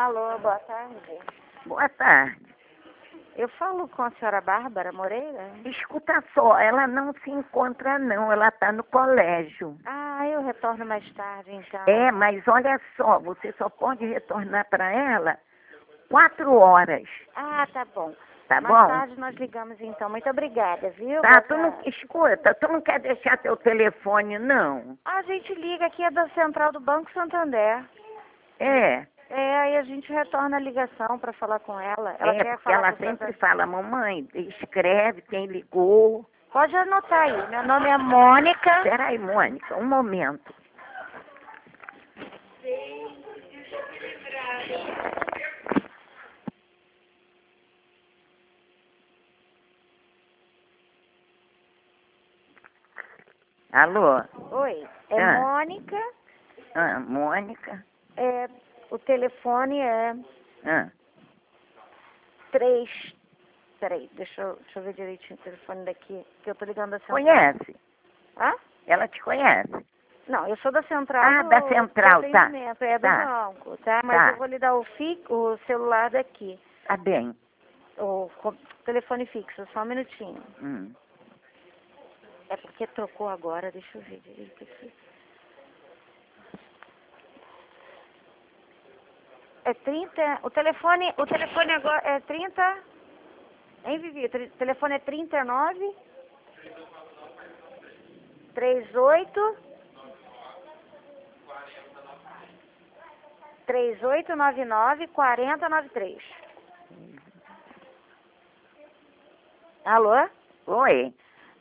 Alô, boa tarde. Boa tarde. Eu falo com a senhora Bárbara Moreira? Escuta só, ela não se encontra não, ela está no colégio. Ah, eu retorno mais tarde, então. É, mas olha só, você só pode retornar para ela 4 horas, Ah, tá bom. tá Mais bom? tarde nós ligamos, então. Muito obrigada, viu? Tá, Boa tu não, tarde. escuta, tu não quer deixar teu telefone não? A gente liga aqui, é da central do Banco Santander. É, Aí a gente retorna a ligação para falar com ela. Ela quer porque falar ela com o sempre Santander. fala, mamãe, escreve quem ligou. Pode anotar aí. Meu nome é Mônica. Peraí, Mônica, um momento. Alô? Oi, é Ah. Mônica. Mônica? O telefone é Ah, 3. Peraí, deixa eu ver direitinho o telefone daqui, que eu tô ligando da central. conhece? Hã? Ela te conhece? Não, eu sou da central Ah, da central, do tá. atendimento, é do Tá. banco, tá? Mas Tá. eu vou lhe dar o celular daqui, Tá bem. o telefone fixo, só um minutinho. É porque trocou agora, deixa eu ver direito aqui. É 30, o telefone agora é 30, hein, Vivi? O telefone é 39 38 3899 4093. Alô? Oi?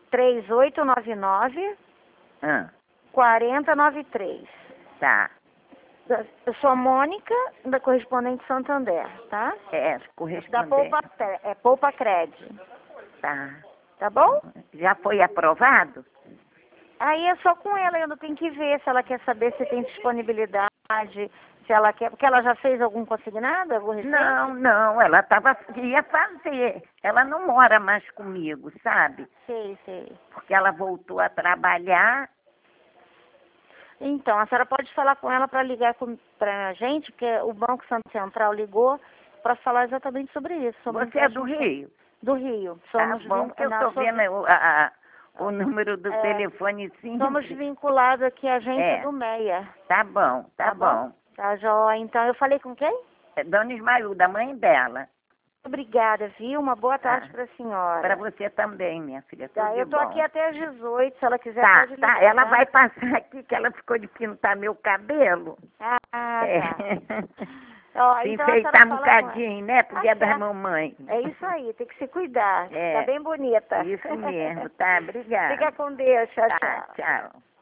3899 Ah, 4093. tá. Eu sou a Mônica, da Correspondente Santander, tá? É, Da correspondente. Poupa Cred, Tá. tá bom? Já foi aprovado? Aí é só com ela, eu não tenho que ver se ela quer saber se tem disponibilidade, se ela quer, porque ela já fez algum consignado, algum recente? Não, ela ia fazer. Ela não mora mais comigo, sabe? Sei. Porque ela voltou a trabalhar. Então, a senhora pode falar com ela para ligar para a gente, porque o Banco Santo Central ligou para falar exatamente sobre isso. Sobre Você é do Rio? Do Rio. Tá Somos bom, que eu nós tô vendo o número do telefone simples. somos vinculados aqui à agência do Meia. Tá bom, tá bom. Tá, joia. Então, eu falei com quem? É Dona Ismailda, mãe dela. Obrigada, viu? Uma boa tarde para a senhora. Para você também, minha filha. Tudo Tá, de eu tô bom. aqui até às 18, se ela quiser Tá, pode ligar, tá. Ela tá? vai passar aqui, que ela ficou de pintar meu cabelo. Ah, É. tá. Ó, Se então a senhora enfeitar um fala com ela. bocadinho, né? Porque é da certo. mamãe. É isso aí, tem que se cuidar. É. Tá bem bonita. Isso mesmo, tá? Obrigada. Fica com Deus, tchau, Tá, tchau. tchau.